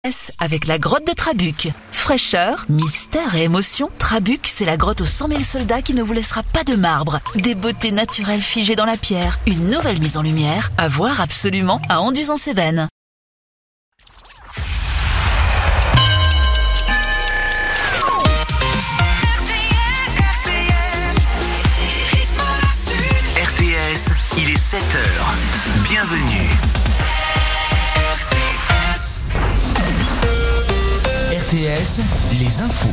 Avec la grotte de Trabuc. Fraîcheur, mystère et émotion, Trabuc, c'est la grotte aux 100 000 soldats qui ne vous laissera pas de marbre. Des beautés naturelles figées dans la pierre. Une nouvelle mise en lumière, à voir absolument à Anduze-en-Cévennes. RTS, il est 7h. Bienvenue. RTS, les infos.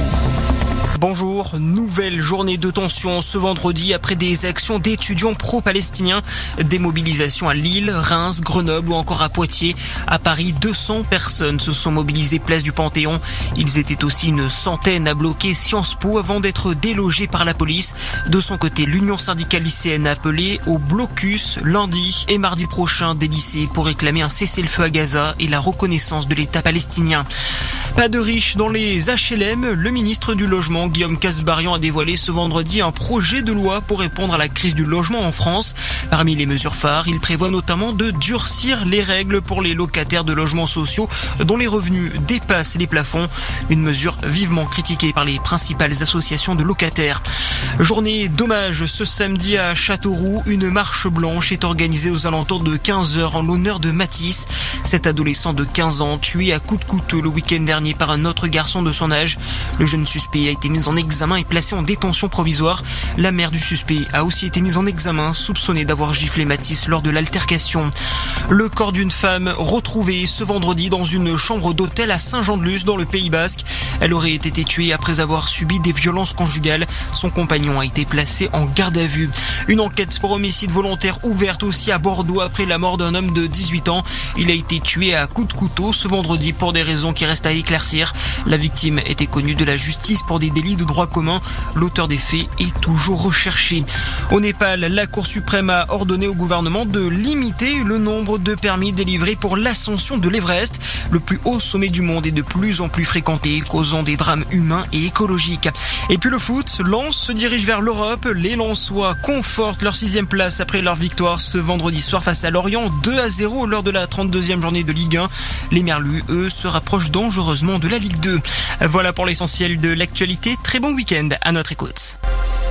Bonjour, nouvelle journée de tension ce vendredi après des actions d'étudiants pro-palestiniens. Des mobilisations à Lille, Reims, Grenoble ou encore à Poitiers. À Paris, 200 personnes se sont mobilisées place du Panthéon. Ils étaient aussi une centaine à bloquer Sciences Po avant d'être délogés par la police. De son côté, l'Union syndicale lycéenne a appelé au blocus lundi et mardi prochain des lycées pour réclamer un cessez-le-feu à Gaza et la reconnaissance de l'État palestinien. Pas de riches dans les HLM. Le ministre du Logement, Guillaume Kasbarian, a dévoilé ce vendredi un projet de loi pour répondre à la crise du logement en France. Parmi les mesures phares, il prévoit notamment de durcir les règles pour les locataires de logements sociaux dont les revenus dépassent les plafonds. Une mesure vivement critiquée par les principales associations de locataires. Journée d'hommage ce samedi à Châteauroux. Une marche blanche est organisée aux alentours de 15h en l'honneur de Mathis. Cet adolescent de 15 ans tué à coups de couteau le week-end dernier par un autre garçon de son âge. Le jeune suspect a été mis en examen et placé en détention provisoire. La mère du suspect a aussi été mise en examen, soupçonnée d'avoir giflé Mathis lors de l'altercation. Le corps d'une femme retrouvé ce vendredi dans une chambre d'hôtel à Saint-Jean-de-Luz dans le Pays Basque. Elle aurait été tuée après avoir subi des violences conjugales. Son compagnon a été placé en garde à vue. Une enquête pour homicide volontaire ouverte aussi à Bordeaux après la mort d'un homme de 18 ans. Il a été tué à coups de couteau ce vendredi pour des raisons qui restent à éclaircir. La victime était connue de la justice pour des délits de droit commun. L'auteur des faits est toujours recherché. Au Népal, la Cour suprême a ordonné au gouvernement de limiter le nombre de permis délivrés pour l'ascension de l'Everest. Le plus haut sommet du monde est de plus en plus fréquenté, causant des drames humains et écologiques. Et puis le foot, Lens se dirige vers l'Europe. Les Lensois confortent leur 6e place après leur victoire ce vendredi soir face à Lorient, 2-0 lors de la 32e journée de Ligue 1. Les Merlus, eux, se rapprochent dangereusement de la Ligue 2. Voilà pour l'essentiel de l'actualité. Très bon week-end à notre écoute.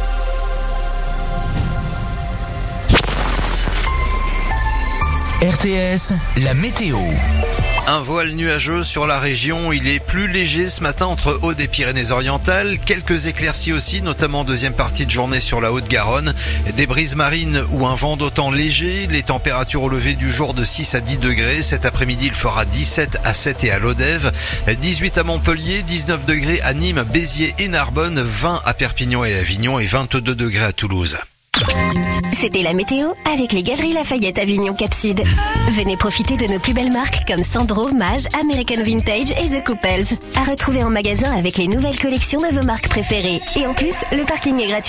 RTS, la météo. Un voile nuageux sur la région, il est plus léger ce matin entre Aude et Pyrénées-Orientales. Quelques éclaircies aussi, notamment en deuxième partie de journée sur la Haute-Garonne. Des brises marines ou un vent d'autant léger. Les températures au lever du jour de 6 à 10 degrés. Cet après-midi, il fera 17 à 7 et à Lodève. 18 à Montpellier, 19 degrés à Nîmes, Béziers et Narbonne, 20 à Perpignan et Avignon et 22 degrés à Toulouse. C'était la météo avec les Galeries Lafayette Avignon Cap-Sud. Venez profiter de nos plus belles marques comme Sandro, Mage, American Vintage et The Couples. À retrouver en magasin avec les nouvelles collections de vos marques préférées. Et en plus, le parking est gratuit.